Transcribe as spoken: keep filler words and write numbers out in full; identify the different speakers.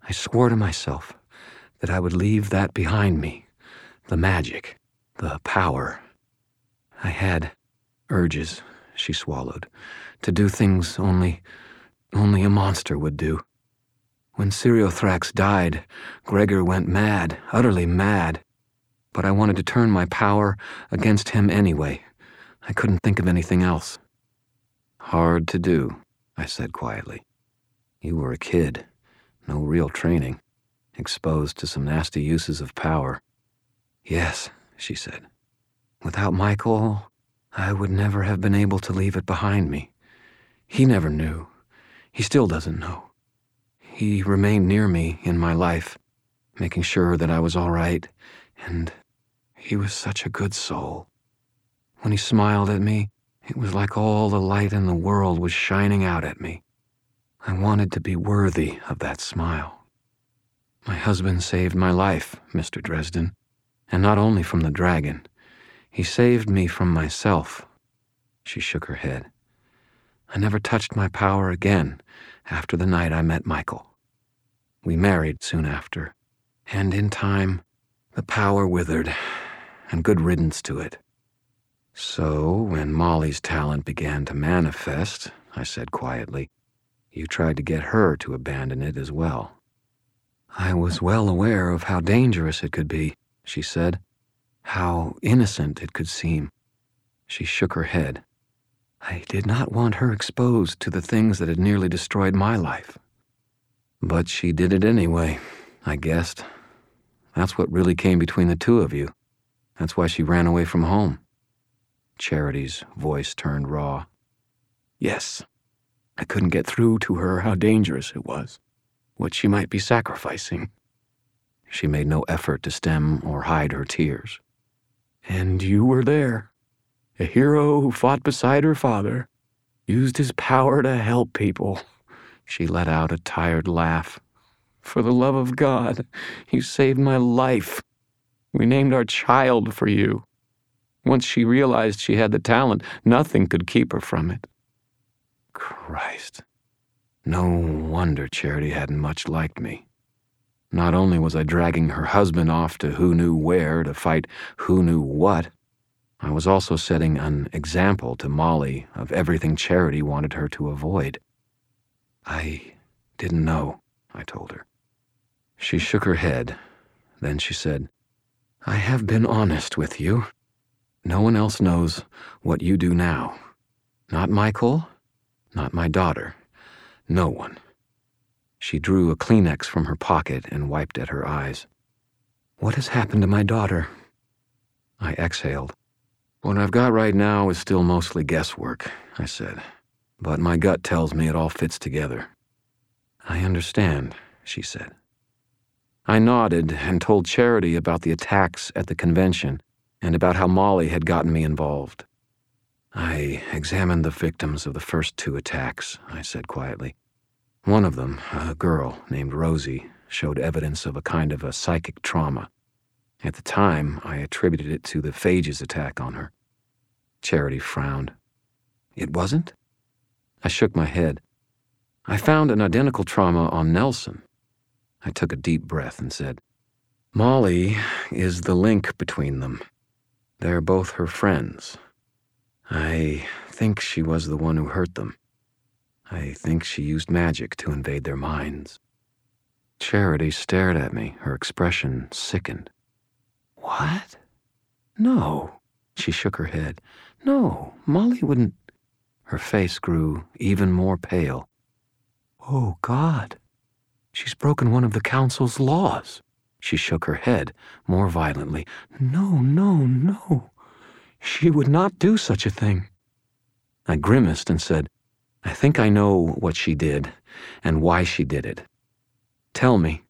Speaker 1: I swore to myself that I would leave that behind me, the magic, the power. I had urges, she swallowed, to do things only, only a monster would do. When Siriothrax died, Gregor went mad, utterly mad. But I wanted to turn my power against him anyway. I couldn't think of anything else. Hard to do, I said quietly. You were a kid, no real training, exposed to some nasty uses of power. Yes, she said. Without Michael, I would never have been able to leave it behind me. He never knew. He still doesn't know. He remained near me in my life, making sure that I was all right, and he was such a good soul. When he smiled at me, it was like all the light in the world was shining out at me. I wanted to be worthy of that smile. My husband saved my life, Mister Dresden, and not only from the dragon. He saved me from myself. She shook her head. I never touched my power again after the night I met Michael. We married soon after, and in time, the power withered, and good riddance to it. So, when Molly's talent began to manifest, I said quietly, you tried to get her to abandon it as well. I was well aware of how dangerous it could be, she said, how innocent it could seem. She shook her head. I did not want her exposed to the things that had nearly destroyed my life. But she did it anyway, I guessed. That's what really came between the two of you. That's why she ran away from home. Charity's voice turned raw. Yes, I couldn't get through to her how dangerous it was, what she might be sacrificing. She made no effort to stem or hide her tears. And you were there, a hero who fought beside her father, used his power to help people. She let out a tired laugh. For the love of God, you saved my life. We named our child for you. Once she realized she had the talent, nothing could keep her from it. Christ. No wonder Charity hadn't much liked me. Not only was I dragging her husband off to who knew where to fight who knew what, I was also setting an example to Molly of everything Charity wanted her to avoid. I didn't know, I told her. She shook her head. Then she said, I have been honest with you. No one else knows what you do now. Not Michael, not my daughter. No one. She drew a Kleenex from her pocket and wiped at her eyes. What has happened to my daughter? I exhaled. What I've got right now is still mostly guesswork, I said. But my gut tells me it all fits together. I understand, she said. I nodded and told Charity about the attacks at the convention and about how Molly had gotten me involved. I examined the victims of the first two attacks, I said quietly. One of them, a girl named Rosie, showed evidence of a kind of a psychic trauma. At the time, I attributed it to the phages attack on her. Charity frowned. It wasn't? I shook my head. I found an identical trauma on Nelson. I took a deep breath and said, Molly is the link between them. They're both her friends. I think she was the one who hurt them. I think she used magic to invade their minds. Charity stared at me, her expression sickened. What? No. She shook her head. No, Molly wouldn't. Her face grew even more pale. Oh, God. She's broken one of the council's laws. She shook her head more violently. No, no, no. She would not do such a thing. I grimaced and said, I think I know what she did and why she did it. Tell me.